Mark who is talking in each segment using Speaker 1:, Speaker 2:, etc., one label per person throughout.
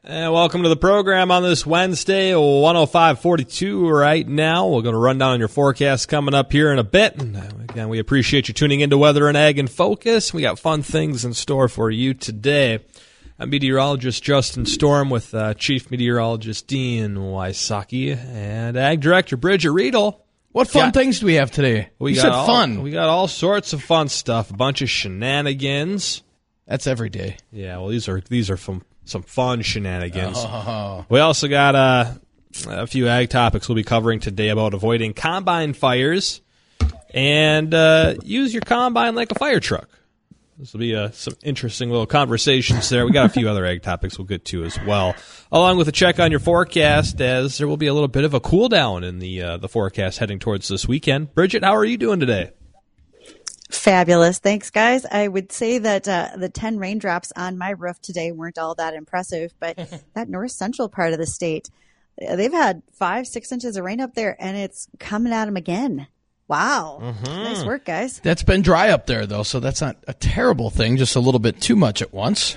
Speaker 1: And welcome to the program on this Wednesday, 105:42 right now. We're going to run down on your forecast coming up here in a bit. And again, we appreciate you tuning into Weather and Ag in Focus. We got fun things in store for you today. I'm meteorologist Justin Storm with Chief Meteorologist Dean Wysocki and Ag Director Bridget Riedel.
Speaker 2: What fun things do we have today? You said fun.
Speaker 1: We got all sorts of fun stuff, a bunch of shenanigans.
Speaker 2: That's every day.
Speaker 1: Yeah, well, these are some fun shenanigans.
Speaker 2: Oh.
Speaker 1: We also got a few ag topics we'll be covering today about avoiding combine fires and use your combine like a fire truck. This will be some interesting little conversations there. We got a few other ag topics we'll get to as well, along with a check on your forecast, as there will be a little bit of a cool down in the forecast heading towards this weekend. Bridget, how are you doing today?
Speaker 3: Fabulous. Thanks, guys. I would say that the 10 raindrops on my roof today weren't all that impressive, but that north central part of the state, they've had 5-6 inches of rain up there, and it's coming at them again. Wow. Mm-hmm. Nice work, guys.
Speaker 2: That's been dry up there, though, so that's not a terrible thing, just a little bit too much at once.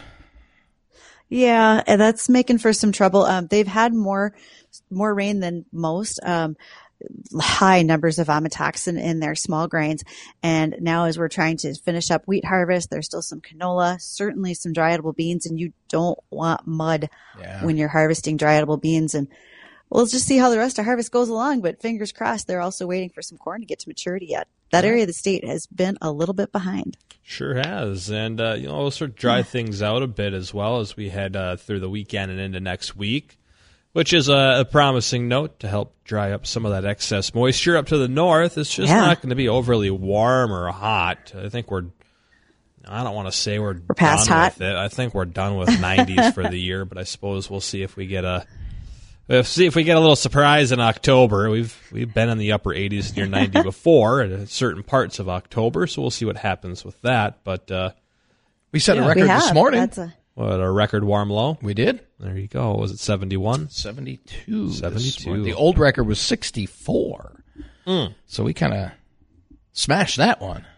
Speaker 3: Yeah, and that's making for some trouble. They've had more rain than most. High numbers of amatoxin in their small grains. And now as we're trying to finish up wheat harvest, there's still some canola, certainly some dry edible beans, and you don't want mud when you're harvesting dry edible beans. And we'll just see how the rest of harvest goes along, but fingers crossed, they're also waiting for some corn to get to maturity yet. That area of the state has been a little bit behind.
Speaker 1: Sure has. And, we'll sort of dry things out a bit as well as we head through the weekend and into next week, which is a promising note to help dry up some of that excess moisture up to the north. It's just not going to be overly warm or hot. I think I don't want to say we're
Speaker 3: past
Speaker 1: done
Speaker 3: hot
Speaker 1: with it. I think we're done with 90s for the year, but I suppose we'll see if we get a little surprise in October. We've been in the upper 80s near 90 before at certain parts of October, so we'll see what happens with that. But
Speaker 2: we set a record this morning.
Speaker 1: What, a record warm low?
Speaker 2: We did.
Speaker 1: There you go. Was it 71?
Speaker 2: 72.
Speaker 1: 72.
Speaker 2: The old record was 64. So we kind of smashed that one.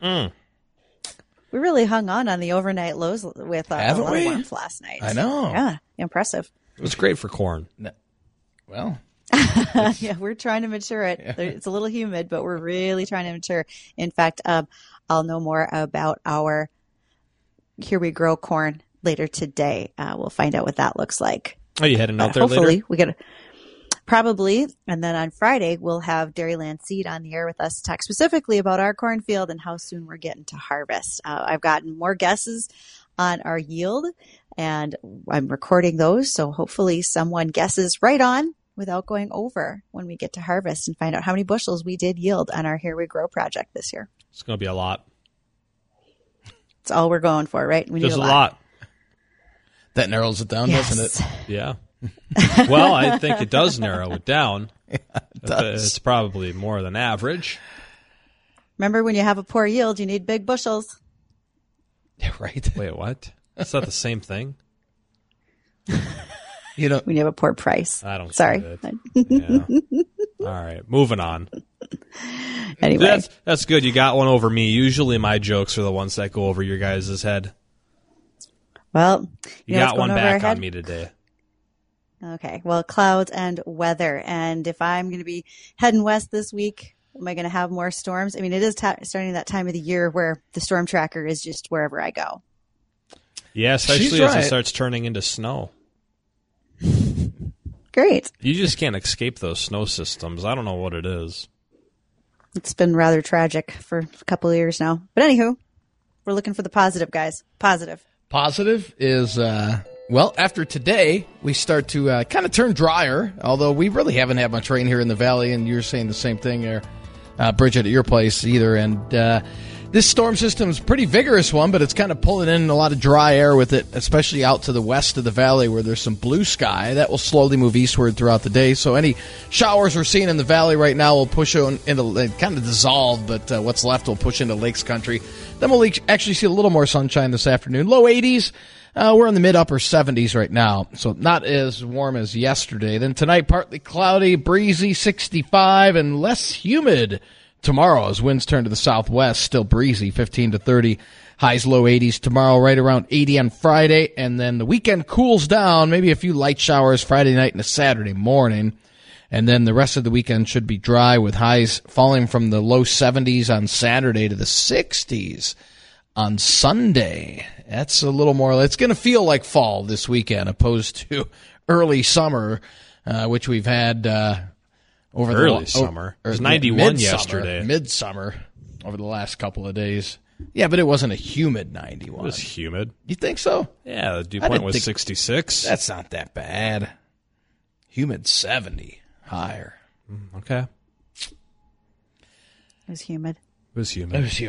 Speaker 3: We really hung on the overnight lows with a lot of warmth last night.
Speaker 2: I know.
Speaker 3: Yeah, impressive.
Speaker 1: It was great for corn.
Speaker 2: Well.
Speaker 3: Yeah, we're trying to mature it. Yeah. It's a little humid, but we're really trying to mature. In fact, I'll know more about our Here We Grow corn later today. We'll find out what that looks like.
Speaker 1: Are you heading out there
Speaker 3: hopefully
Speaker 1: later?
Speaker 3: We get probably, and then on Friday we'll have Dairyland Seed on the air with us to talk specifically about our cornfield and how soon we're getting to harvest. I've gotten more guesses on our yield, and I'm recording those, so hopefully someone guesses right on without going over when we get to harvest and find out how many bushels we did yield on our Here We Grow project this year.
Speaker 1: It's going to be a lot.
Speaker 3: It's all we're going for, right? We need
Speaker 1: a lot.
Speaker 2: That narrows it down, doesn't it?
Speaker 1: Yeah. Well, I think it does narrow it down.
Speaker 2: Yeah, it does.
Speaker 1: It's probably more than average.
Speaker 3: Remember, when you have a poor yield, you need big bushels.
Speaker 2: Yeah, right.
Speaker 1: Wait, what? Is that the same thing?
Speaker 2: You know,
Speaker 3: when you have a poor price.
Speaker 1: I don't.
Speaker 3: Sorry.
Speaker 1: Yeah. All right, moving on.
Speaker 3: Anyway,
Speaker 1: that's good. You got one over me. Usually, my jokes are the ones that go over your guys' head.
Speaker 3: Well,
Speaker 1: you got one back on me today.
Speaker 3: Okay. Well, clouds and weather. And if I'm going to be heading west this week, am I going to have more storms? I mean, it is starting that time of the year where the storm tracker is just wherever I go.
Speaker 1: Yeah, especially as it starts turning into snow.
Speaker 3: Great.
Speaker 1: You just can't escape those snow systems. I don't know what it is.
Speaker 3: It's been rather tragic for a couple of years now. But anywho, we're looking for the positive, guys. Positive.
Speaker 2: Positive is, after today, we start to kind of turn drier, although we really haven't had much rain here in the valley, and you're saying the same thing there, Bridget, at your place either. And this storm system is a pretty vigorous one, but it's kind of pulling in a lot of dry air with it, especially out to the west of the valley where there's some blue sky. That will slowly move eastward throughout the day. So any showers we're seeing in the valley right now will push into kind of dissolve, but what's left will push into lakes country. Then we'll actually see a little more sunshine this afternoon. Low 80s. We're in the mid-upper 70s right now, so not as warm as yesterday. Then tonight, partly cloudy, breezy, 65, and less humid tomorrow as winds turn to the southwest, still breezy, 15 to 30. Highs low 80s tomorrow, right around 80 on Friday. And then the weekend cools down, maybe a few light showers Friday night and a Saturday morning. And then the rest of the weekend should be dry with highs falling from the low 70s on Saturday to the 60s on Sunday. That's a little more, it's going to feel like fall this weekend opposed to early summer, which we've had over
Speaker 1: early summer. It was 91 yesterday.
Speaker 2: Midsummer over the last couple of days. Yeah, but it wasn't a humid 91.
Speaker 1: It was humid.
Speaker 2: You think so?
Speaker 1: Yeah, the dew point was 66.
Speaker 2: That's not that bad. Humid 70. Higher.
Speaker 1: Okay.
Speaker 3: It was humid.
Speaker 1: It was humid.
Speaker 2: It was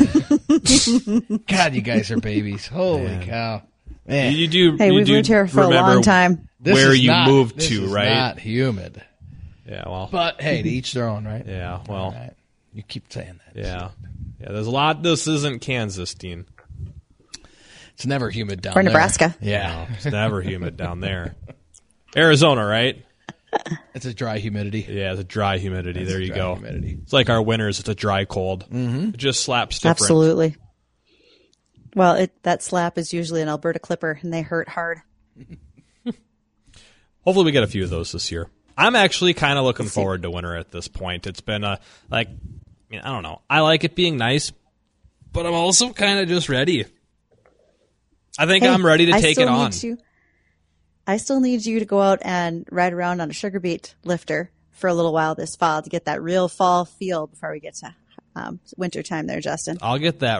Speaker 2: humid. God, you guys are babies. Holy cow. Man.
Speaker 1: You do.
Speaker 3: Hey,
Speaker 1: you
Speaker 3: we've
Speaker 1: do
Speaker 3: lived here for a
Speaker 1: remember
Speaker 3: long time.
Speaker 1: Where you moved
Speaker 2: this
Speaker 1: to,
Speaker 2: is
Speaker 1: right?
Speaker 2: Not humid.
Speaker 1: Yeah, well.
Speaker 2: But hey, to each their own, right?
Speaker 1: Yeah, well.
Speaker 2: Right. You keep saying that.
Speaker 1: Yeah. Yeah, there's a lot. This isn't Kansas, Dean.
Speaker 2: It's never humid down
Speaker 3: Or
Speaker 2: there.
Speaker 3: Nebraska.
Speaker 2: Yeah.
Speaker 1: No, it's never humid down there. Arizona, right?
Speaker 2: It's a dry humidity.
Speaker 1: Yeah, it's a dry humidity. There you
Speaker 2: dry
Speaker 1: go.
Speaker 2: humidity.
Speaker 1: It's like our winters. It's a dry cold. Mm-hmm. It just slaps different.
Speaker 3: Absolutely. Well, that slap is usually an Alberta Clipper, and they hurt hard.
Speaker 1: Hopefully we get a few of those this year. I'm actually kind of looking forward to winter at this point. It's been I don't know. I like it being nice, but I'm also kind of just ready. I think I'm ready to take it on.
Speaker 3: I still need you to go out and ride around on a sugar beet lifter for a little while this fall to get that real fall feel before we get to winter time there, Justin.
Speaker 1: I'll get that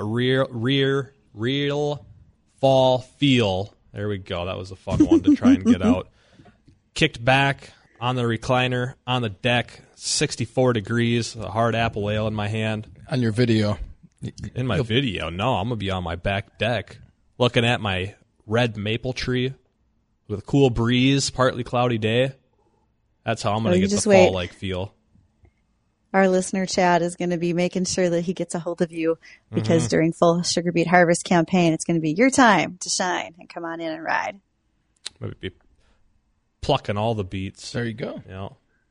Speaker 1: real fall feel. There we go. That was a fun one to try and get out. Kicked back on the recliner, on the deck, 64 degrees, a hard apple ale in my hand.
Speaker 2: On your video.
Speaker 1: In my video? No, I'm going to be on my back deck looking at my red maple tree with a cool breeze, partly cloudy day. That's how I'm going to get the fall-like feel.
Speaker 3: Our listener, Chad, is going to be making sure that he gets a hold of you because during full sugar beet harvest campaign, it's going to be your time to shine and come on in and ride.
Speaker 1: Maybe be plucking all the beets.
Speaker 2: There you go.
Speaker 1: Yeah.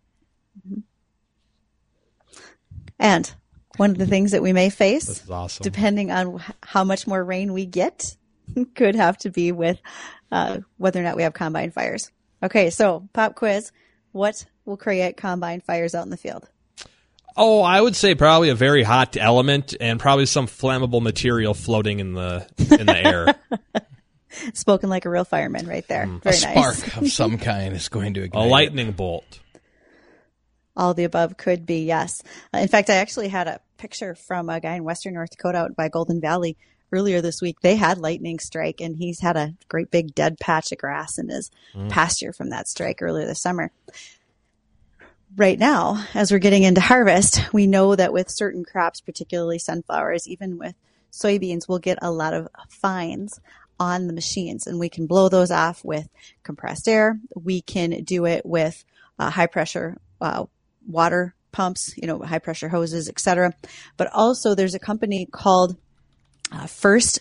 Speaker 3: And one of the things that we may face,
Speaker 1: This is awesome.
Speaker 3: depending on how much more rain we get, could have to be with whether or not we have combine fires. Okay, so pop quiz. What will create combine fires out in the field?
Speaker 1: Oh, I would say probably a very hot element and probably some flammable material floating in the air.
Speaker 3: Spoken like a real fireman right there. Very
Speaker 2: a
Speaker 3: nice.
Speaker 2: spark of some kind is going to ignite.
Speaker 1: A lightning bolt.
Speaker 3: All the above could be, yes. In fact, I actually had a picture from a guy in western North Dakota out by Golden Valley earlier this week. They had lightning strike, and he's had a great big dead patch of grass in his pasture from that strike earlier this summer. Right now, as we're getting into harvest, we know that with certain crops, particularly sunflowers, even with soybeans, we'll get a lot of fines on the machines, and we can blow those off with compressed air. We can do it with high pressure water pumps, high pressure hoses, etc. But also there's a company called First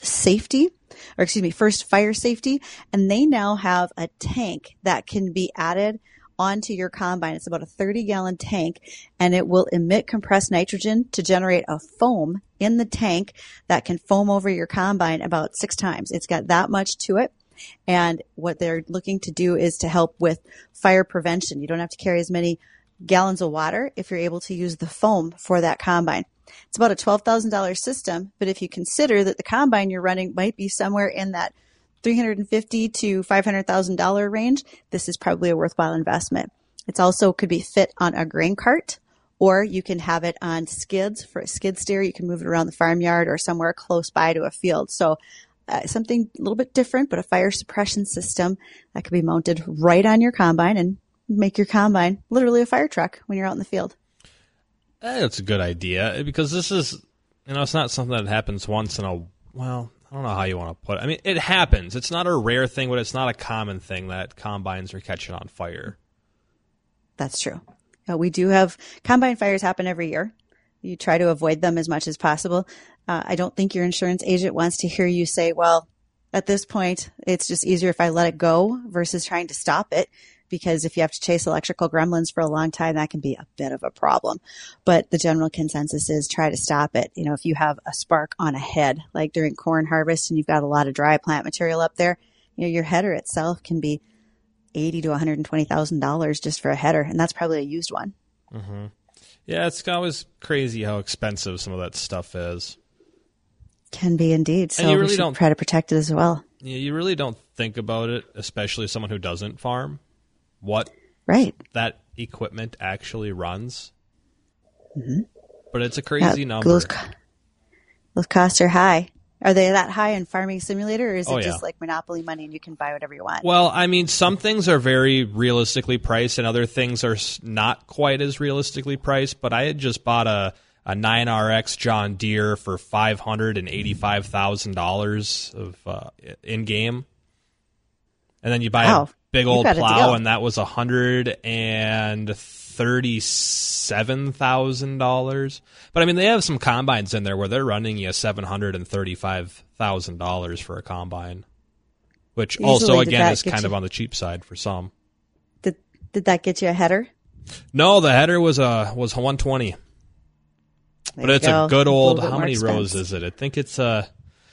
Speaker 3: Fire Safety, and they now have a tank that can be added onto your combine. It's about a 30-gallon tank, and it will emit compressed nitrogen to generate a foam in the tank that can foam over your combine about 6 times. It's got that much to it. And what they're looking to do is to help with fire prevention. You don't have to carry as many gallons of water if you're able to use the foam for that combine. It's about a $12,000 system, but if you consider that the combine you're running might be somewhere in that $350,000 to $500,000 range, this is probably a worthwhile investment. It's also could be fit on a grain cart, or you can have it on skids for a skid steer. You can move it around the farmyard or somewhere close by to a field. So something a little bit different, but a fire suppression system that could be mounted right on your combine and make your combine literally a fire truck when you're out in the field.
Speaker 1: That's a good idea because this is, it's not something that happens once in a, I don't know how you want to put it. I mean, it happens. It's not a rare thing, but it's not a common thing that combines are catching on fire.
Speaker 3: That's true. We do have combine fires happen every year. You try to avoid them as much as possible. I don't think your insurance agent wants to hear you say, well, at this point, it's just easier if I let it go versus trying to stop it. because if you have to chase electrical gremlins for a long time, that can be a bit of a problem. But the general consensus is try to stop it. You know, if you have a spark on a head, like during corn harvest and you've got a lot of dry plant material up there, you know, your header itself can be $80,000 to $120,000 just for a header, and that's probably a used one.
Speaker 1: Mm-hmm. Yeah, it's always crazy how expensive some of that stuff is.
Speaker 3: Can be indeed. So
Speaker 1: you really
Speaker 3: we should
Speaker 1: don't
Speaker 3: try to protect it as well.
Speaker 1: Yeah, you really don't think about it, especially someone who doesn't farm, what that equipment actually runs.
Speaker 3: Mm-hmm.
Speaker 1: But it's a crazy number.
Speaker 3: Those costs are high. Are they that high in Farming Simulator, or is it just
Speaker 1: yeah.
Speaker 3: like Monopoly money and you can buy whatever you want?
Speaker 1: Well, I mean, some things are very realistically priced and other things are not quite as realistically priced, but I had just bought a 9RX John Deere for $585,000 of in-game. And then you buy a big old plow, and that was $137,000. But I mean, they have some combines in there where they're running you $735,000 for a combine, which also again is kind of on the cheap side for some.
Speaker 3: Did that get you a header?
Speaker 1: No, the header was 120. But it's a good old. How many rows is it? I think it's a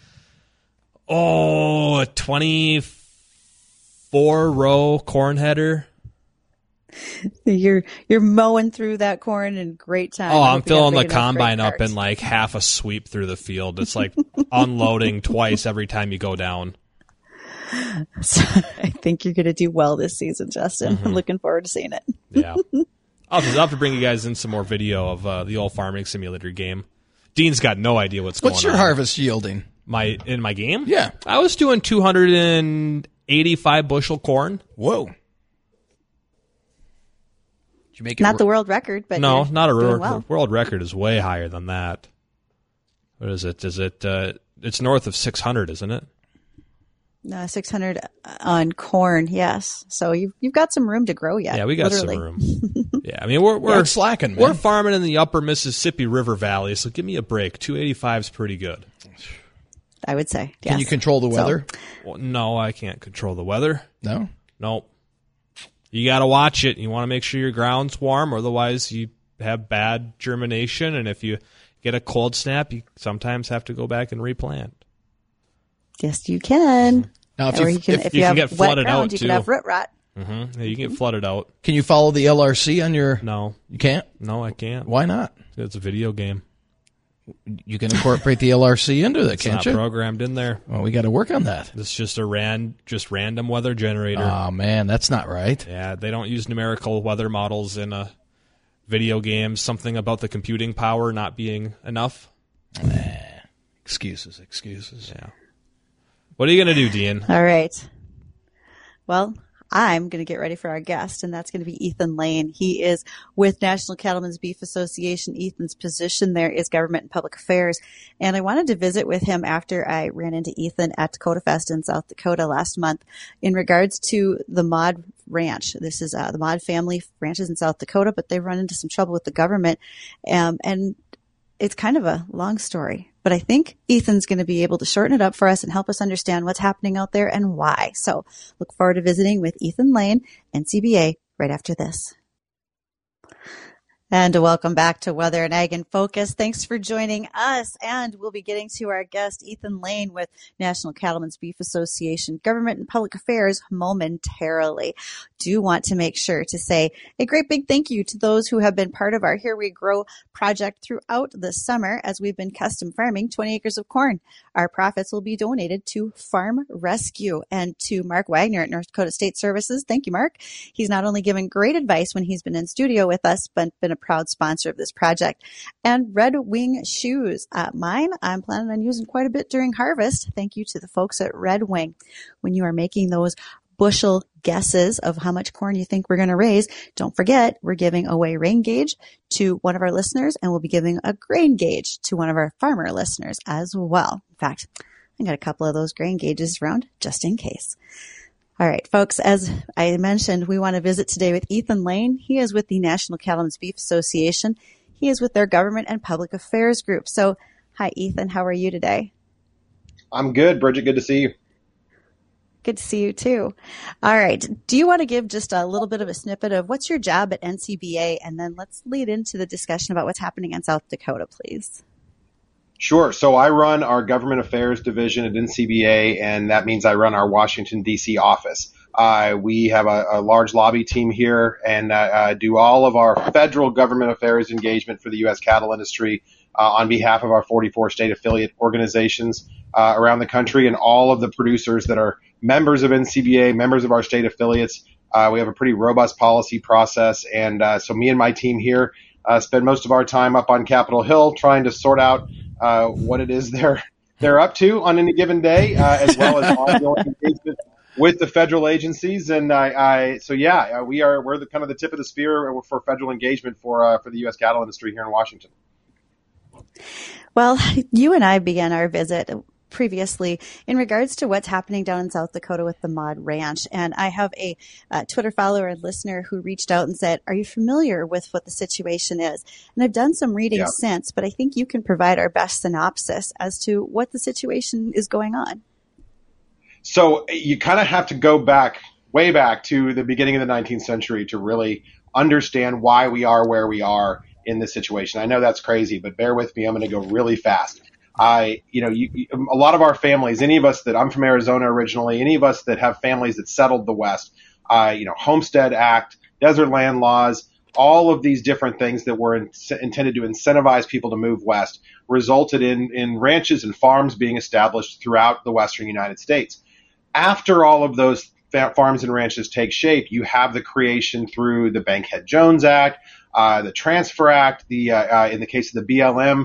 Speaker 1: 24-row corn header.
Speaker 3: You're mowing through that corn in great time.
Speaker 1: Oh, I'm filling the combine up in like half a sweep through the field. It's like unloading twice every time you go down.
Speaker 3: So I think you're going to do well this season, Justin.
Speaker 1: Mm-hmm.
Speaker 3: I'm looking forward to seeing it.
Speaker 1: Yeah. I'll have to bring you guys in some more video of the old Farming Simulator game. Dean's got no idea what's going on.
Speaker 2: What's your harvest yielding?
Speaker 1: In my game?
Speaker 2: Yeah.
Speaker 1: I was doing 285 bushel corn.
Speaker 2: Whoa. Did you make it
Speaker 3: not the world record, but
Speaker 1: no, not a
Speaker 3: world
Speaker 1: record is way higher than that. What is it? Is it? It's north of 600, isn't it?
Speaker 3: 600 on corn, yes. So you've got some room to grow yet.
Speaker 1: Yeah, we got some room. Yeah, I mean we're
Speaker 2: slacking, man.
Speaker 1: We're farming in the upper Mississippi River Valley, so give me a break. 285 is pretty good.
Speaker 3: I would say. Yes.
Speaker 2: Can you control the weather?
Speaker 1: Well, no, I can't control the weather.
Speaker 2: No?
Speaker 1: Nope. You got to watch it. You want to make sure your ground's warm, otherwise you have bad germination, and if you get a cold snap, you sometimes have to go back and replant.
Speaker 3: Yes, you can.
Speaker 2: Now, if
Speaker 1: you have get flooded
Speaker 3: ground,
Speaker 1: out,
Speaker 3: you
Speaker 1: too.
Speaker 3: can have root rot.
Speaker 1: Mm-hmm. Yeah, you can get flooded out.
Speaker 2: Can you follow the LRC on your...
Speaker 1: No.
Speaker 2: You can't?
Speaker 1: No, I can't.
Speaker 2: Why not?
Speaker 1: It's a video game.
Speaker 2: You can incorporate the LRC into that, can't
Speaker 1: It's
Speaker 2: you?
Speaker 1: not programmed in there.
Speaker 2: Well, we got to work on that.
Speaker 1: It's just a random weather generator.
Speaker 2: Oh, man, that's not right.
Speaker 1: Yeah, they don't use numerical weather models in a video game. Something about the computing power not being enough.
Speaker 2: Excuses.
Speaker 1: Yeah. What are you going to do, Dean?
Speaker 3: All right. Well, I'm going to get ready for our guest, and that's going to be Ethan Lane. He is with National Cattlemen's Beef Association. Ethan's position there is Government and Public Affairs. And I wanted to visit with him after I ran into Ethan at Dakota Fest in South Dakota last month in regards to the Mod Ranch. This is the Mod family ranches in South Dakota, but they've run into some trouble with the government. And it's kind of a long story, but I think Ethan's going to be able to shorten it up for us and help us understand what's happening out there and why. So look forward to visiting with Ethan Lane, NCBA, right after this. And welcome back to Weather and Ag in Focus. Thanks for joining us. And we'll be getting to our guest, Ethan Lane with National Cattlemen's Beef Association, Government and Public Affairs momentarily. Do want to make sure to say a great big thank you to those who have been part of our Here We Grow project throughout the summer as we've been custom farming 20 acres of corn. Our profits will be donated to Farm Rescue and to Mark Wagner at North Dakota State Services. Thank you, Mark. He's not only given great advice when he's been in studio with us, but been a proud sponsor of this project. And Red Wing Shoes. Mine, I'm planning on using quite a bit during harvest. Thank you to the folks at Red Wing. When you are making those bushel guesses of how much corn you think we're going to raise, don't forget we're giving away rain gauge to one of our listeners, and we'll be giving a grain gauge to one of our farmer listeners as well. In fact, I got a couple of those grain gauges around just in case. All right, folks, as I mentioned, we want to visit today with Ethan Lane. He is with the National Cattlemen's Beef Association. He is with their Government and Public Affairs group. So, hi, Ethan. How are you today?
Speaker 4: I'm good, Bridget. Good to see you.
Speaker 3: Good to see you too. All right. Do you want to give just a little bit of a snippet of what's your job at NCBA? And then let's lead into the discussion about what's happening in South Dakota, please.
Speaker 4: Sure. So I run our government affairs division at NCBA, and that means I run our Washington, D.C. office. We have a large lobby team here and do all of our federal government affairs engagement for the U.S. cattle industry on behalf of our 44 state affiliate organizations around the country and all of the producers that are members of NCBA, members of our state affiliates. We have a pretty robust policy process, and so me and my team here spend most of our time up on Capitol Hill trying to sort out what it is they're up to on any given day, as well as ongoing engagement with the federal agencies. And we're the kind of the tip of the spear for federal engagement for the U.S. cattle industry here in Washington.
Speaker 3: Well, you and I began our visit previously in regards to what's happening down in South Dakota with the Mod Ranch. And I have a Twitter follower and listener who reached out and said, are you familiar with what the situation is? And I've done some reading since, but I think you can provide our best synopsis as to what the situation is going on.
Speaker 4: So you kind of have to go way back to the beginning of the 19th century to really understand why we are where we are in this situation. I know that's crazy, but bear with me. I'm going to go really fast. A lot of our families, any of us that I'm from Arizona originally, any of us that have families that settled the West, Homestead Act, desert land laws, all of these different things that were intended to incentivize people to move west resulted in ranches and farms being established throughout the Western United States. After all of those farms and ranches take shape, you have the creation through the Bankhead-Jones Act, the Transfer Act, in the case of the BLM,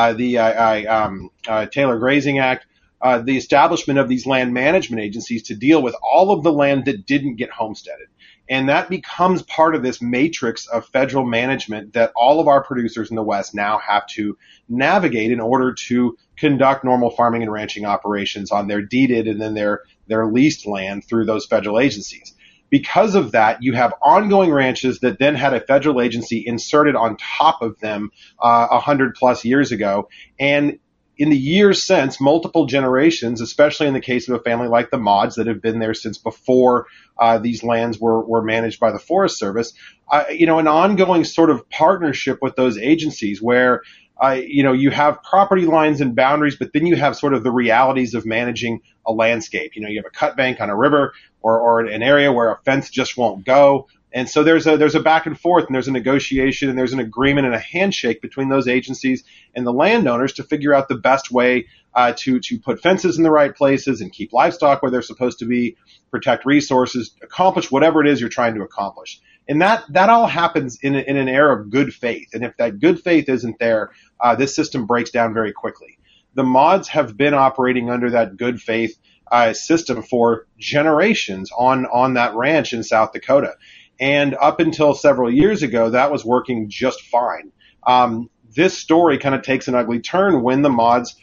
Speaker 4: the Taylor Grazing Act, the establishment of these land management agencies to deal with all of the land that didn't get homesteaded. And that becomes part of this matrix of federal management that all of our producers in the West now have to navigate in order to conduct normal farming and ranching operations on their deeded and then their leased land through those federal agencies. Because of that, you have ongoing ranches that then had a federal agency inserted on top of them 100 plus years ago. And in the years since, multiple generations, especially in the case of a family like the Mods that have been there since before these lands were managed by the Forest Service, an ongoing sort of partnership with those agencies where you have property lines and boundaries, but then you have sort of the realities of managing a landscape. You have a cut bank on a river or an area where a fence just won't go. And so there's a back and forth, and there's a negotiation, and there's an agreement and a handshake between those agencies and the landowners to figure out the best way to put fences in the right places and keep livestock where they're supposed to be, protect resources, accomplish whatever it is you're trying to accomplish. And that all happens in an era of good faith. And if that good faith isn't there, this system breaks down very quickly. The Mods have been operating under that good faith system for generations on that ranch in South Dakota. And up until several years ago, that was working just fine. This story kind of takes an ugly turn when the Mods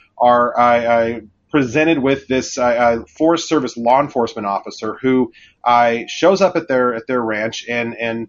Speaker 4: are presented with this Forest Service law enforcement officer who shows up at their ranch and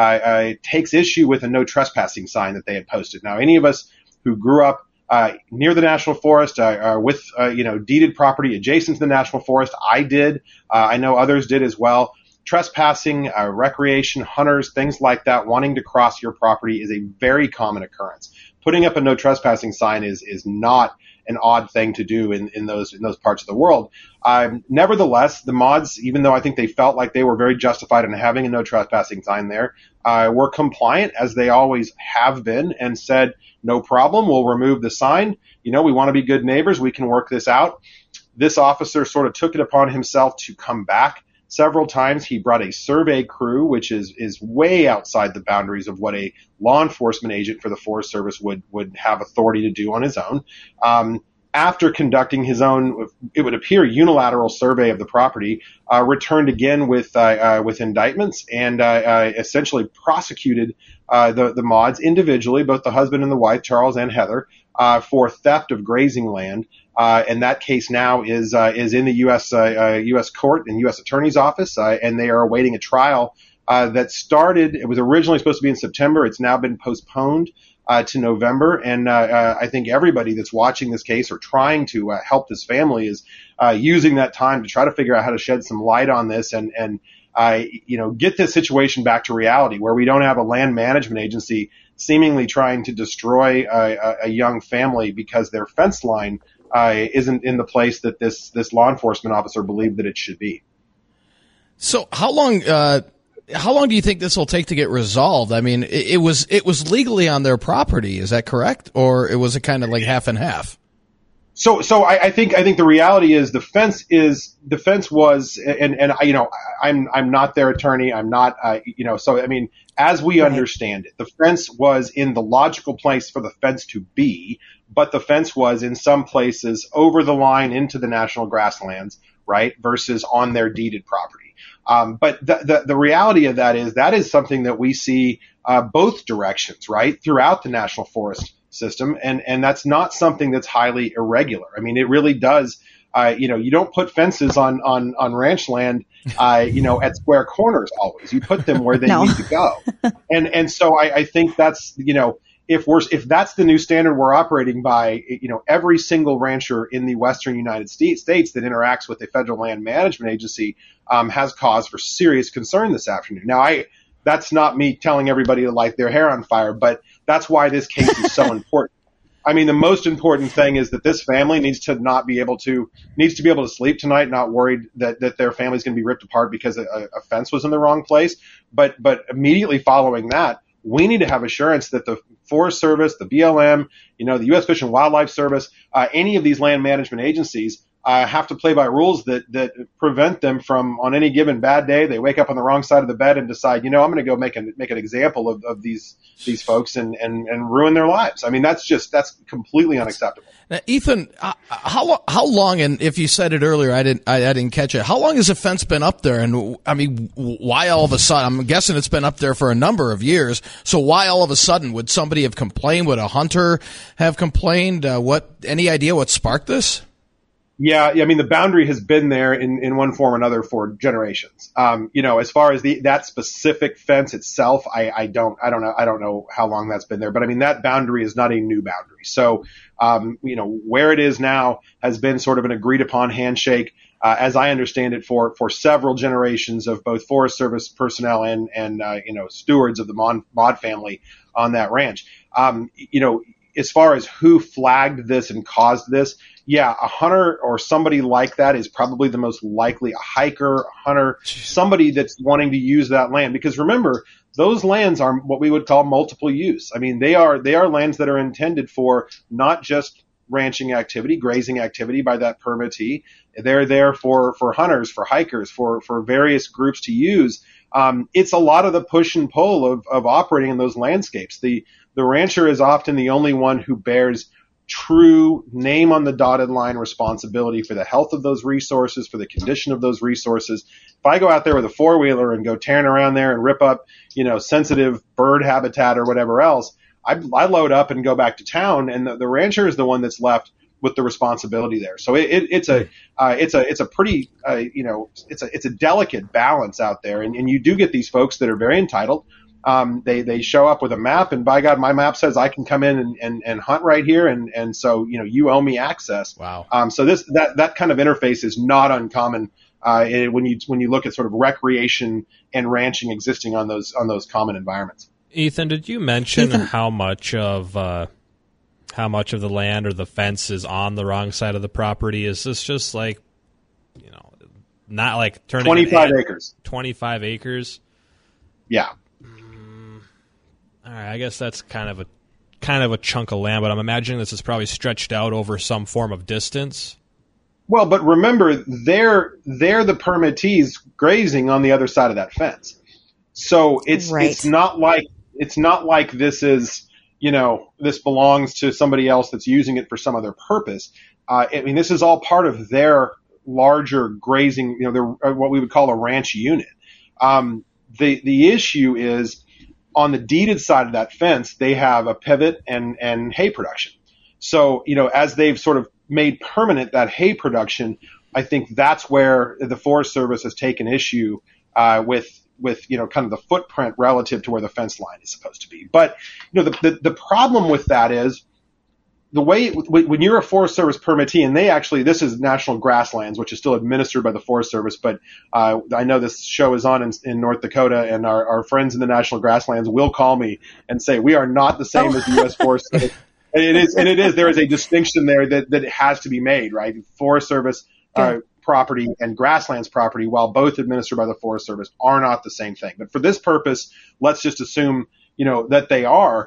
Speaker 4: takes issue with a no trespassing sign that they had posted. Now, any of us who grew up near the National Forest with deeded property adjacent to the National Forest, I did. I know others did as well. Trespassing, recreation, hunters, things like that, wanting to cross your property is a very common occurrence. Putting up a no trespassing sign is not an odd thing to do in those parts of the world. Nevertheless, the Mods, even though I think they felt like they were very justified in having a no trespassing sign there, were compliant as they always have been and said, no problem, we'll remove the sign. We want to be good neighbors. We can work this out. This officer sort of took it upon himself to come back. Several times he brought a survey crew, which is way outside the boundaries of what a law enforcement agent for the Forest Service would have authority to do on his own. After conducting his own, it would appear, unilateral survey of the property, returned again with indictments and essentially prosecuted the Mods individually, both the husband and the wife, Charles and Heather, for theft of grazing land. And that case now is in the U.S. court and U.S. Attorney's Office, and they are awaiting a trial that started. It was originally supposed to be in September. It's now been postponed to November. And I think everybody that's watching this case or trying to help this family is using that time to try to figure out how to shed some light on this and get this situation back to reality where we don't have a land management agency seemingly trying to destroy a young family because their fence line isn't in the place that this law enforcement officer believed that it should be.
Speaker 2: So how long do you think this will take to get resolved? I mean, it was legally on their property, is that correct? Or it was a kind of like half and half?
Speaker 4: So I think the reality is the fence was, and I'm not their attorney. I'm not, so I mean, as we understand it, the fence was in the logical place for the fence to be, but the fence was in some places over the line into the national grasslands, right? Versus on their deeded property. But the reality of that is something that we see, both directions, right? Throughout the national forest system. And that's not something that's highly irregular. I mean, it really does, you don't put fences on ranch land, at square corners always. You put them where they need to go. And so I think that's, if that's the new standard we're operating by, every single rancher in the Western United States that interacts with a federal land management agency, has cause for serious concern this afternoon. Now, that's not me telling everybody to light their hair on fire, but that's why this case is so important. I mean, the most important thing is that this family needs to be able to sleep tonight, not worried that their family's going to be ripped apart because a fence was in the wrong place. But immediately following that, we need to have assurance that the Forest Service, the BLM, the U.S. Fish and Wildlife Service, any of these land management agencies have to play by rules that prevent them from, on any given bad day, they wake up on the wrong side of the bed and decide, I'm going to go make an example of these folks and ruin their lives. I mean, that's completely unacceptable.
Speaker 2: Now, Ethan, how long? And if you said it earlier, I didn't catch it. How long has the fence been up there? And I mean, why all of a sudden? I'm guessing it's been up there for a number of years. So why all of a sudden would somebody have complained? Would a hunter have complained? Any idea what sparked this?
Speaker 4: Yeah, I mean, the boundary has been there in one form or another for generations. As far as that specific fence itself, I don't know how long that's been there, but I mean, that boundary is not a new boundary. So, where it is now has been sort of an agreed upon handshake, as I understand it, for several generations of both Forest Service personnel and stewards of the Mod family on that ranch. As far as who flagged this and caused this, yeah, a hunter or somebody like that is probably the most likely, a hiker, a hunter, somebody that's wanting to use that land. Because remember, those lands are what we would call multiple use. I mean, they are lands that are intended for not just ranching activity, grazing activity by that permittee. They're there for hunters, for hikers, for various groups to use. It's a lot of the push and pull of operating in those landscapes. The rancher is often the only one who bears true name on the dotted line responsibility for the health of those resources, for the condition of those resources. If I go out there with a four-wheeler and go tearing around there and rip up, sensitive bird habitat or whatever else, I load up and go back to town, and the rancher is the one that's left with the responsibility there. So it's a pretty, it's a delicate balance out there. And you do get these folks that are very entitled. They show up with a map, and by God, my map says I can come in and hunt right here. And so, you owe me access.
Speaker 2: Wow.
Speaker 4: So that kind of interface is not uncommon, when you look at sort of recreation and ranching existing on those common environments.
Speaker 1: Ethan, did you mention how much of the land or the fence is on the wrong side of the property? Is this just like, not like turning
Speaker 4: 25 acres?
Speaker 1: 25 acres.
Speaker 4: Yeah.
Speaker 1: All right, I guess that's kind of a chunk of land, but I'm imagining this is probably stretched out over some form of distance.
Speaker 4: Well, but remember, they're the permittees grazing on the other side of that fence. So it's not like this is, this belongs to somebody else that's using it for some other purpose. I mean, this is all part of their larger grazing, what we would call a ranch unit. The issue is, on the deeded side of that fence, they have a pivot and hay production. So, as they've sort of made permanent that hay production, I think that's where the Forest Service has taken issue with kind of the footprint relative to where the fence line is supposed to be. But the problem with that is the way when you're a Forest Service permittee, and this is National Grasslands, which is still administered by the Forest Service, but I know this show is on in North Dakota, and our friends in the National Grasslands will call me and say we are not the same as the U.S. Forest Service. It is. There is a distinction there that has to be made, right? Forest Service property and grasslands property, while both administered by the Forest Service, are not the same thing. But for this purpose, let's just assume, that they are.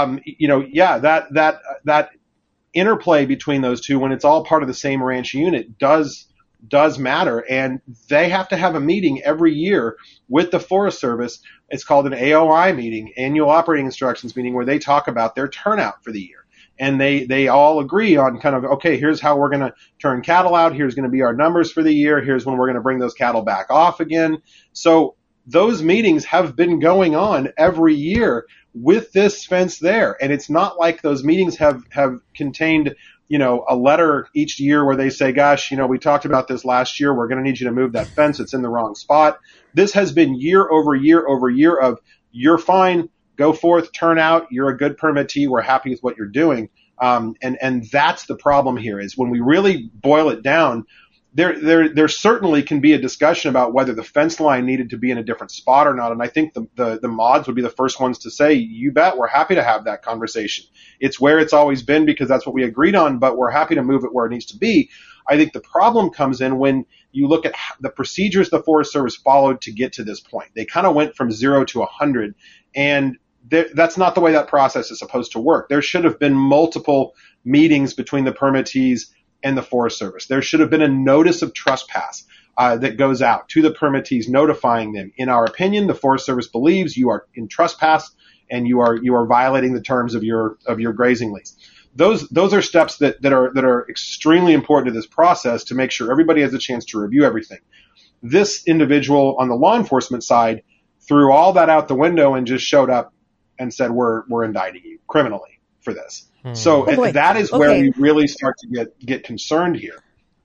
Speaker 4: That interplay between those two, when it's all part of the same ranch unit, does matter, and they have to have a meeting every year with the Forest Service. It's called an AOI meeting, annual operating instructions meeting, where they talk about their turnout for the year. And they all agree on kind of, okay, here's how we're going to turn cattle out. Here's going to be our numbers for the year. Here's when we're going to bring those cattle back off again. So those meetings have been going on every year with this fence there. And it's not like those meetings have contained, a letter each year where they say, gosh, we talked about this last year. We're going to need you to move that fence. It's in the wrong spot. This has been year over year over year of, you're fine. Go forth, turn out. You're a good permittee. We're happy with what you're doing. And that's the problem here, is when we really boil it down, there certainly can be a discussion about whether the fence line needed to be in a different spot or not. And I think the mods would be the first ones to say, you bet, we're happy to have that conversation. It's where it's always been because that's what we agreed on, but we're happy to move it where it needs to be. I think the problem comes in when you look at the procedures the Forest Service followed to get to this point. They kind of went from 0 to 100, and that's not the way that process is supposed to work. There should have been multiple meetings between the permittees and the Forest Service. There should have been a notice of trespass that goes out to the permittees, notifying them. In our opinion, the Forest Service believes you are in trespass and you are violating the terms of your grazing lease. Those are steps that are extremely important to this process to make sure everybody has a chance to review everything. This individual on the law enforcement side threw all that out the window and just showed up and said, we're indicting you criminally for this. So that is where we really start to get concerned here.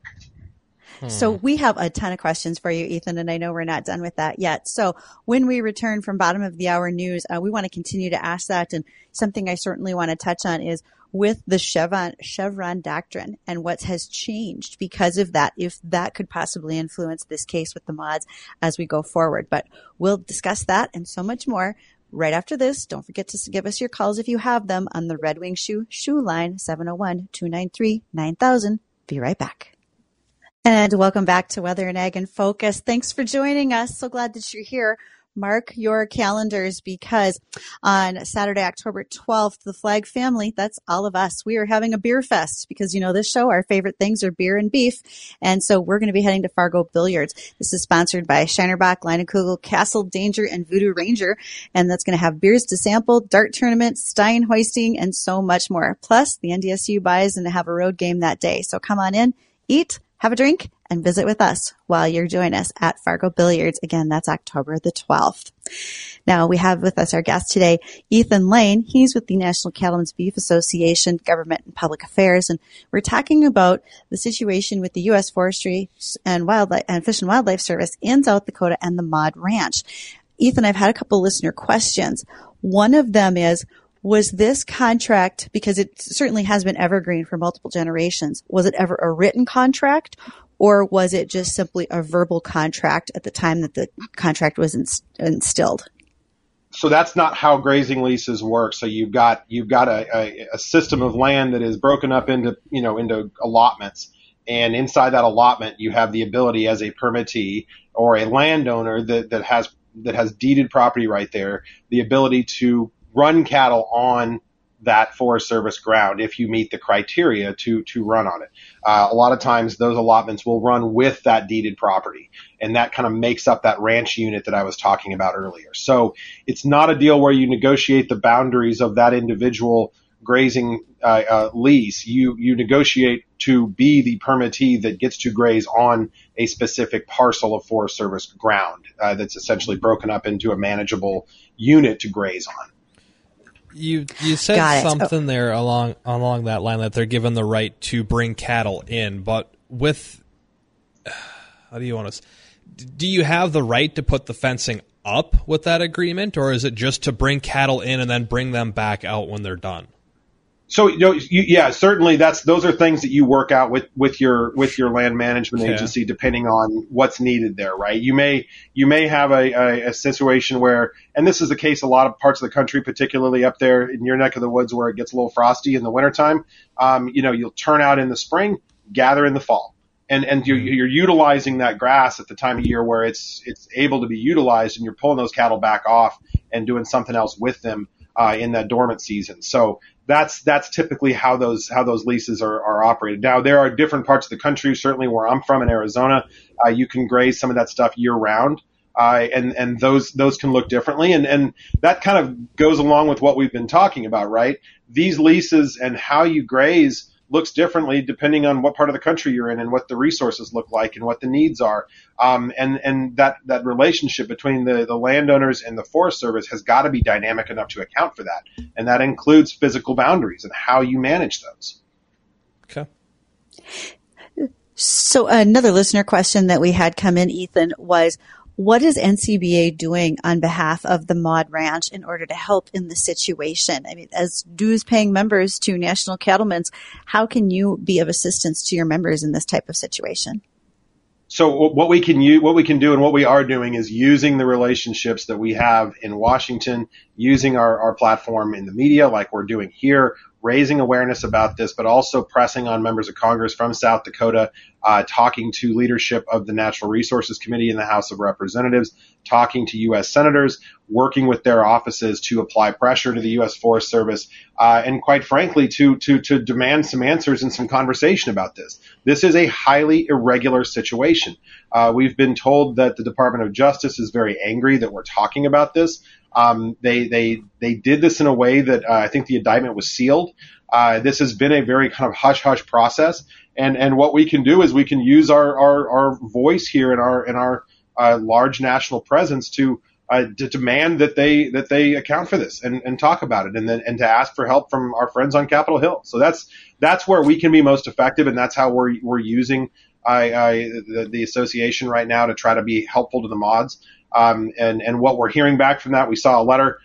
Speaker 3: So we have a ton of questions for you, Ethan, and I know we're not done with that yet. So when we return from bottom of the hour news, we want to continue to ask that. And something I certainly want to touch on is with the Chevron doctrine and what has changed because of that, if that could possibly influence this case with the mods as we go forward. But we'll discuss that and so much more right after this. Don't forget to give us your calls if you have them on the Red Wing Shoe line, 701-293-9000. Be right back. And welcome back to Weather and Ag in Focus. Thanks for joining us. So glad that you're here. Mark your calendars because on Saturday, October 12th, the Flag family, that's all of us, we are having a beer fest because, this show, our favorite things are beer and beef. And so we're going to be heading to Fargo Billiards. This is sponsored by Shinerbach, Leinekugel, Castle Danger, and Voodoo Ranger. And that's going to have beers to sample, dart tournament, Stein hoisting, and so much more. Plus, the NDSU buys and have a road game that day. So come on in, eat, have a drink, and visit with us while you're joining us at Fargo Billiards. Again, that's October the 12th. Now, we have with us our guest today, Ethan Lane. He's with the National Cattlemen's Beef Association, Government and Public Affairs, and we're talking about the situation with the U.S. Forestry and Wildlife and Fish and Wildlife Service in South Dakota and the Mod Ranch. Ethan, I've had a couple listener questions. One of them is, was this contract, because it certainly has been evergreen for multiple generations, was it ever a written contract or was it just simply a verbal contract at the time that the contract was instilled?
Speaker 4: So that's not how grazing leases work. So you've got a system of land that is broken up into allotments. And inside that allotment, you have the ability as a permittee or a landowner that has deeded property right there, the ability to run cattle on that Forest Service ground if you meet the criteria to run on it. A lot of times those allotments will run with that deeded property, and that kind of makes up that ranch unit that I was talking about earlier. So it's not a deal where you negotiate the boundaries of that individual grazing lease. You negotiate to be the permittee that gets to graze on a specific parcel of Forest Service ground that's essentially broken up into a manageable unit to graze on.
Speaker 1: You said something there along that line that they're given the right to bring cattle in, but with how do you want to? Do you have the right to put the fencing up with that agreement, or is it just to bring cattle in and then bring them back out when they're done?
Speaker 4: So certainly those are things that you work out with your land management agency, depending on what's needed there, right? You may have a situation where, and this is the case a lot of parts of the country, particularly up there in your neck of the woods where it gets a little frosty in the wintertime. You'll turn out in the spring, gather in the fall. And you're utilizing that grass at the time of year where it's able to be utilized, and you're pulling those cattle back off and doing something else with them in that dormant season. So that's typically how those leases are operated. Now, there are different parts of the country, certainly where I'm from in Arizona, you can graze some of that stuff year round. And those can look differently. And that kind of goes along with what we've been talking about, right? These leases and how you graze looks differently depending on what part of the country you're in and what the resources look like and what the needs are. And that relationship between the landowners and the Forest Service has got to be dynamic enough to account for that. And that includes physical boundaries and how you manage those.
Speaker 1: Okay.
Speaker 3: So another listener question that we had come in, Ethan, was, what is NCBA doing on behalf of the Maud Ranch in order to help in the situation? I mean, as dues-paying members to National Cattlemen's, how can you be of assistance to your members in this type of situation?
Speaker 4: So what we can do and what we are doing is using the relationships that we have in Washington, using our platform in the media like we're doing here, raising awareness about this, but also pressing on members of Congress from South Dakota, talking to leadership of the Natural Resources Committee in the House of Representatives, talking to U.S. senators, working with their offices to apply pressure to the U.S. Forest Service, and quite frankly, to demand some answers and some conversation about this. This is a highly irregular situation. We've been told that the Department of Justice is very angry that we're talking about this. They did this in a way that I think the indictment was sealed. This has been a very kind of hush-hush process. And what we can do is we can use our voice here in our large national presence to demand that they account for this and talk about it, and to ask for help from our friends on Capitol Hill. So that's where we can be most effective, and that's how we're using the association right now to try to be helpful to the mods. And what we're hearing back from that, we saw a letter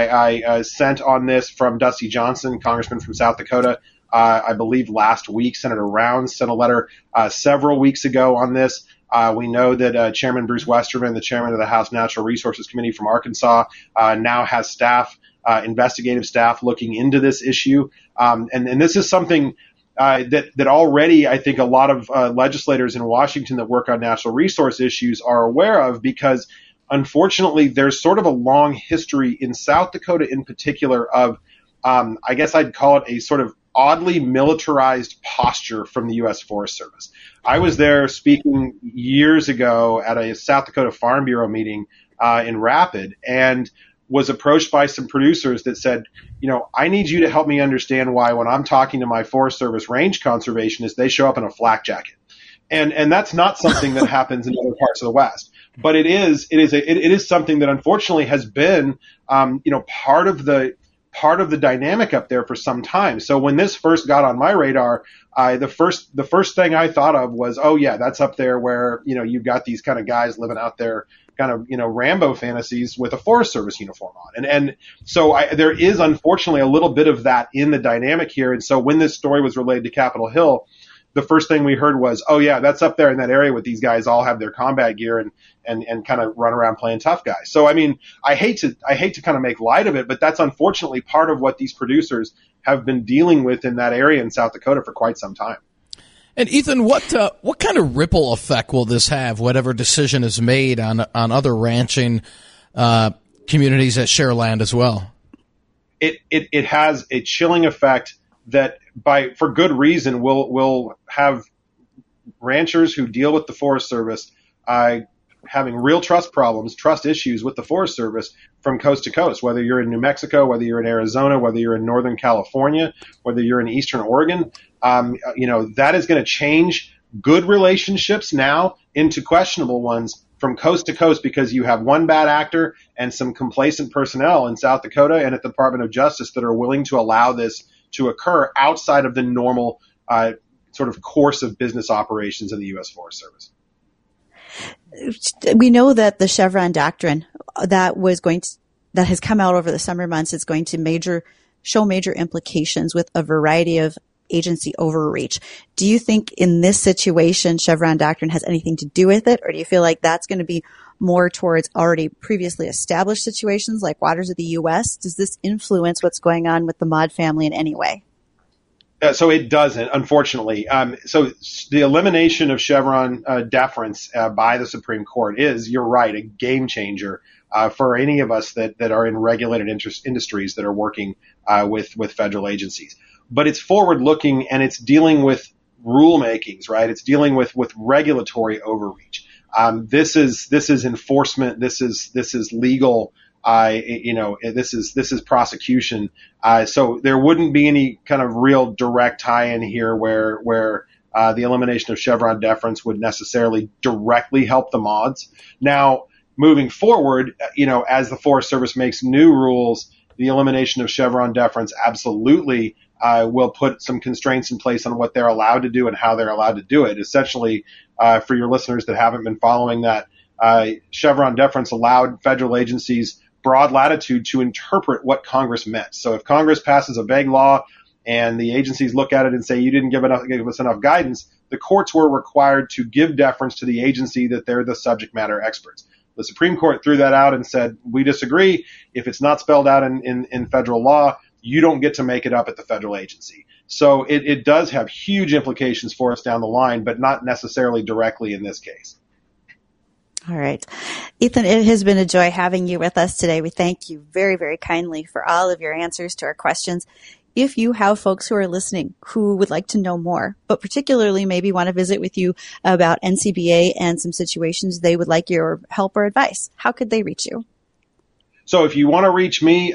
Speaker 4: I sent on this from Dusty Johnson, congressman from South Dakota. I believe last week, Senator Rounds sent a letter several weeks ago on this. We know that Chairman Bruce Westerman, the chairman of the House Natural Resources Committee from Arkansas, now has staff, investigative staff, looking into this issue. And this is something that already I think a lot of legislators in Washington that work on natural resource issues are aware of, because unfortunately there's sort of a long history in South Dakota in particular of, I guess I'd call it a sort of oddly militarized posture from the U.S. Forest Service. I was there speaking years ago at a South Dakota Farm Bureau meeting in Rapid, and was approached by some producers that said, I need you to help me understand why when I'm talking to my Forest Service range conservationists, they show up in a flak jacket. And that's not something that happens in other parts of the West, but it is something that unfortunately has been, part of the dynamic up there for some time. So when this first got on my radar, the first thing I thought of was, oh yeah, that's up there where, you've got these kind of guys living out there, kind of, Rambo fantasies with a Forest Service uniform on. And so there is unfortunately a little bit of that in the dynamic here. And so when this story was relayed to Capitol Hill, the first thing we heard was, oh yeah, that's up there in that area with these guys all have their combat gear and kind of run around playing tough guy. So, I mean, I hate to kind of make light of it, but that's unfortunately part of what these producers have been dealing with in that area in South Dakota for quite some time.
Speaker 2: And Ethan, what kind of ripple effect will this have, whatever decision is made on other ranching communities that share land as well?
Speaker 4: It has a chilling effect that for good reason will have ranchers who deal with the Forest Service having real trust issues with the Forest Service from coast to coast, whether you're in New Mexico, whether you're in Arizona, whether you're in Northern California, whether you're in Eastern Oregon. That is going to change good relationships now into questionable ones from coast to coast, because you have one bad actor and some complacent personnel in South Dakota and at the Department of Justice that are willing to allow this to occur outside of the normal sort of course of business operations of the U.S. Forest Service.
Speaker 3: we know that the Chevron doctrine that has come out over the summer months is going to show major implications with a variety of agency overreach. Do you think in this situation Chevron doctrine has anything to do with it, or do you feel like that's going to be more towards already previously established situations like waters of the U.S.? Does this influence what's going on with the Maud family in any way?
Speaker 4: So it doesn't, unfortunately. So the elimination of Chevron deference by the Supreme Court is, you're right, a game changer for any of us that are in regulated industries that are working with federal agencies. But it's forward-looking, and it's dealing with rulemakings, right? It's dealing with regulatory overreach. This is enforcement. This is legal. This is prosecution. So there wouldn't be any kind of real direct tie-in here where the elimination of Chevron deference would necessarily directly help the mods. Now, moving forward, as the Forest Service makes new rules, the elimination of Chevron deference absolutely will put some constraints in place on what they're allowed to do and how they're allowed to do it. Essentially, for your listeners that haven't been following that, Chevron deference allowed federal agencies broad latitude to interpret what Congress meant. So if Congress passes a vague law and the agencies look at it and say, you didn't give us enough guidance, the courts were required to give deference to the agency that they're the subject matter experts. The Supreme Court threw that out and said, we disagree. If it's not spelled out in federal law, you don't get to make it up at the federal agency. So it does have huge implications for us down the line, but not necessarily directly in this case.
Speaker 3: All right. Ethan, it has been a joy having you with us today. We thank you very, very kindly for all of your answers to our questions. If you have folks who are listening who would like to know more, but particularly maybe want to visit with you about NCBA and some situations they would like your help or advice, how could they reach you?
Speaker 4: So if you want to reach me,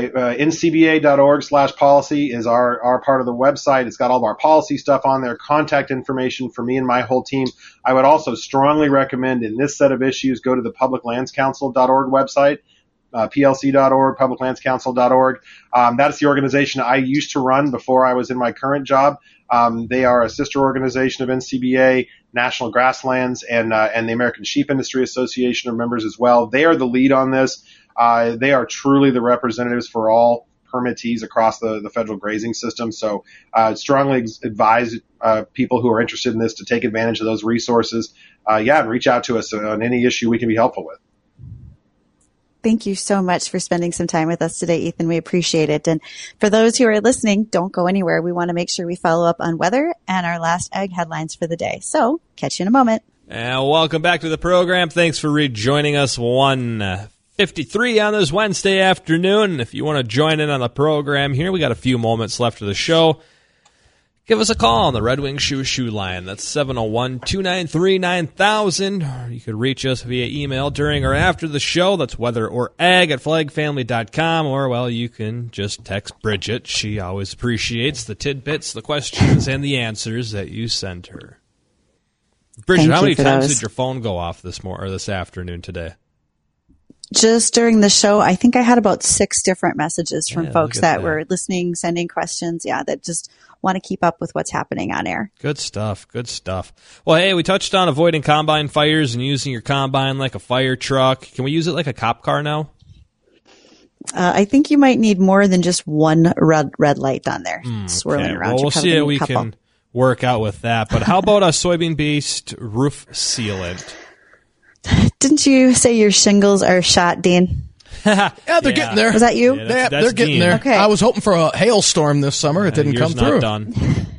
Speaker 4: ncba.org/policy is our part of the website. It's got all of our policy stuff on there, contact information for me and my whole team. I would also strongly recommend in this set of issues, go to the publiclandscouncil.org website, plc.org, publiclandscouncil.org. That's the organization I used to run before I was in my current job. They are a sister organization of NCBA, National Grasslands, and the American Sheep Industry Association are members as well. They are the lead on this. They are truly the representatives for all permittees across the federal grazing system. So strongly advise people who are interested in this to take advantage of those resources. And reach out to us on any issue we can be helpful with.
Speaker 3: Thank you so much for spending some time with us today, Ethan. We appreciate it. And for those who are listening, don't go anywhere. We want to make sure we follow up on weather and our last ag headlines for the day. So catch you in a moment.
Speaker 1: And welcome back to the program. Thanks for rejoining us. 1:53 on this Wednesday afternoon. If you want to join in on the program here, we got a few moments left of the show. Give us a call on the Red Wing Shoe line. That's 701-293-9000. You could reach us via email during or after the show. That's weather or ag at flagfamily.com. Or, well, you can just text Bridget. She always appreciates the tidbits, the questions, and the answers that you send her. Bridget, how many times did your phone go off this afternoon today?
Speaker 3: Just during the show, I think I had about 6 different messages from folks that were listening, sending questions. Yeah, that just want to keep up with what's happening on air.
Speaker 1: Good stuff. Good stuff. Well, hey, we touched on avoiding combine fires and using your combine like a fire truck. Can we use it like a cop car now?
Speaker 3: I think you might need more than just one red light on there swirling around.
Speaker 1: Well, we'll see what we can work out with that. But how about a soybean-based roof sealant?
Speaker 3: Didn't you say your shingles are shot, Dean?
Speaker 2: Yeah, they're getting there.
Speaker 3: Was that you?
Speaker 2: Yeah, they're getting there.
Speaker 3: Okay.
Speaker 2: I was hoping for a hailstorm this summer. It didn't come through.
Speaker 1: Done.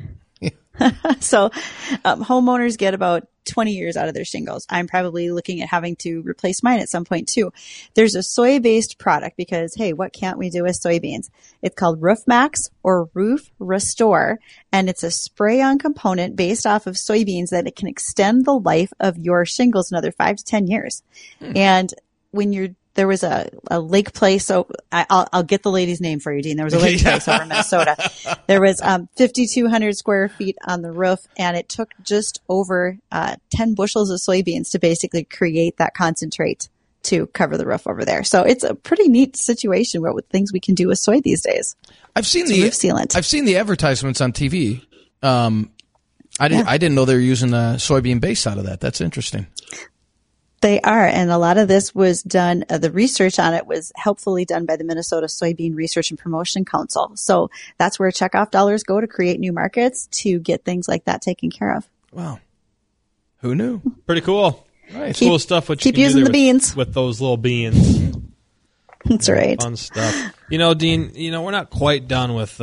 Speaker 3: So homeowners get about 20 years out of their shingles. I'm probably looking at having to replace mine at some point too. There's a soy-based product because, hey, what can't we do with soybeans? It's called Roof Max or Roof Restore, and it's a spray-on component based off of soybeans that it can extend the life of your shingles another 5 to 10 years. And when there was a lake place. So I'll get the lady's name for you, Dean. There was a lake place over in Minnesota. There was 5,200 square feet on the roof, and it took just over 10 bushels of soybeans to basically create that concentrate to cover the roof over there. So it's a pretty neat situation with things we can do with soy these days.
Speaker 2: I've seen
Speaker 3: roof sealant.
Speaker 2: I've seen the advertisements on TV. I didn't know they were using a soybean base out of that. That's interesting.
Speaker 3: They are. And a lot of this was done, the research on it was helpfully done by the Minnesota Soybean Research and Promotion Council. So that's where checkoff dollars go to create new markets to get things like that taken care of.
Speaker 2: Wow. Who knew?
Speaker 1: Pretty cool.
Speaker 2: Nice.
Speaker 1: Cool stuff. What you
Speaker 3: keep
Speaker 1: can do
Speaker 3: using
Speaker 1: there
Speaker 3: the beans.
Speaker 1: with those little beans.
Speaker 3: That's right.
Speaker 1: Fun stuff. Dean, we're not quite done with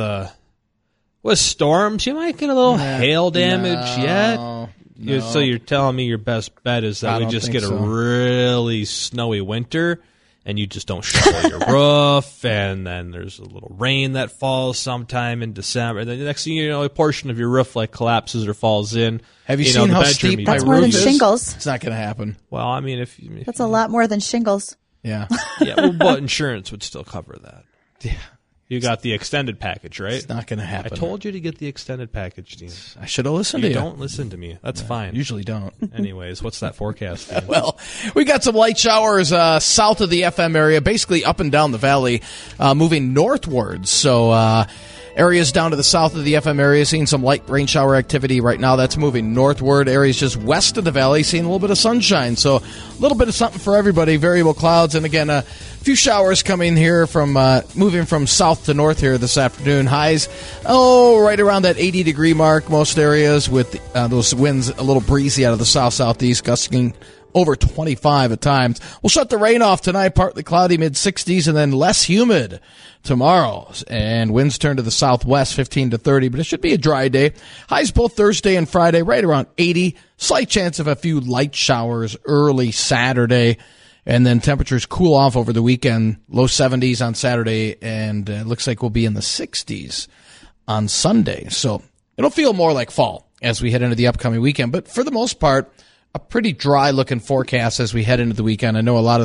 Speaker 1: storms. You might get a little hail damage yet. So you're telling me your best bet is that we just get a really snowy winter and you just don't shovel your roof, and then there's a little rain that falls sometime in December. And then the next thing you know, a portion of your roof collapses or falls in.
Speaker 2: Have you seen how steep my
Speaker 3: That's more than
Speaker 2: roof is?
Speaker 3: shingles.
Speaker 2: It's not going to happen.
Speaker 1: Well, I mean, if
Speaker 3: That's a lot more than shingles.
Speaker 2: Yeah.
Speaker 1: but insurance would still cover that.
Speaker 2: Yeah.
Speaker 1: You got the extended package, right?
Speaker 2: It's not going to happen.
Speaker 1: I told you to get the extended package, Dean.
Speaker 2: I should have listened to you.
Speaker 1: Don't listen to me. That's fine.
Speaker 2: Usually don't.
Speaker 1: Anyways, what's that forecast, Dean?
Speaker 2: Well, we got some light showers south of the FM area, basically up and down the valley, moving northwards. So areas down to the south of the FM area seeing some light rain shower activity right now. That's moving northward. Areas just west of the valley seeing a little bit of sunshine. So a little bit of something for everybody. Variable clouds. And again, a few showers coming here from moving from south to north here this afternoon. Highs, right around that 80-degree mark most areas, with those winds a little breezy out of the south-southeast, gusting over 25 at times. We'll shut the rain off tonight, partly cloudy, mid-60s, and then less humid tomorrow. And winds turn to the southwest, 15 to 30, but it should be a dry day. Highs both Thursday and Friday, right around 80. Slight chance of a few light showers early Saturday. And then temperatures cool off over the weekend, low 70s on Saturday, and it looks like we'll be in the 60s on Sunday. So it'll feel more like fall as we head into the upcoming weekend. But for the most part, a pretty dry-looking forecast as we head into the weekend. I know a lot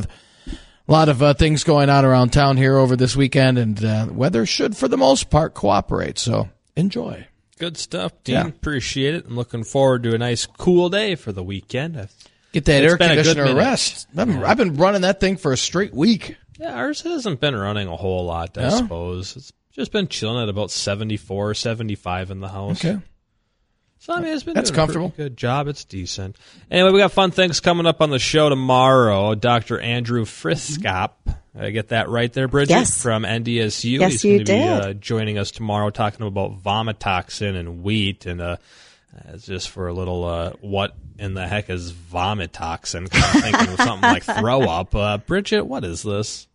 Speaker 2: of things going on around town here over this weekend, and weather should, for the most part, cooperate. So enjoy.
Speaker 1: Good stuff, Dean. Appreciate it. I'm looking forward to a nice, cool day for the weekend.
Speaker 2: Get that air conditioner rest. I've been running that thing for a straight week.
Speaker 1: Yeah, ours hasn't been running a whole lot, I suppose. It's just been chilling at about 74, 75 in the house.
Speaker 2: Okay.
Speaker 1: So, I mean, it's been
Speaker 2: That's
Speaker 1: doing
Speaker 2: comfortable.
Speaker 1: a pretty good job. It's decent. Anyway, we got fun things coming up on the show tomorrow. Dr. Andrew Friskop. I get that right there, Bridget?
Speaker 3: Yes.
Speaker 1: From NDSU.
Speaker 3: Yes,
Speaker 1: He's
Speaker 3: you
Speaker 1: going to be
Speaker 3: did.
Speaker 1: joining us tomorrow talking about vomitoxin and wheat. And just for a little, what in the heck is vomitoxin? 'Cause I'm thinking of something like throw up. Bridget, what is this?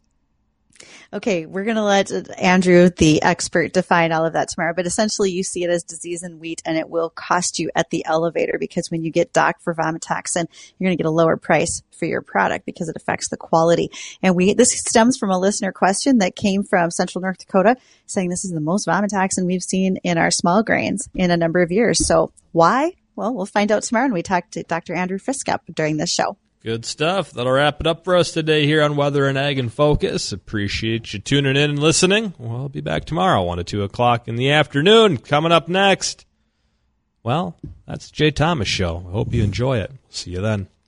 Speaker 3: Okay, we're going to let Andrew, the expert, define all of that tomorrow. But essentially, you see it as disease in wheat, and it will cost you at the elevator, because when you get docked for vomitoxin, you're going to get a lower price for your product because it affects the quality. And this stems from a listener question that came from Central North Dakota, saying this is the most vomitoxin we've seen in our small grains in a number of years. So why? Well, we'll find out tomorrow when we talk to Dr. Andrew Friskop during this show.
Speaker 1: Good stuff. That'll wrap it up for us today here on Weather and Ag in Focus. Appreciate you tuning in and listening. We'll be back tomorrow, 1 to 2 o'clock in the afternoon. Coming up next, well, that's the Jay Thomas Show. I hope you enjoy it. See you then.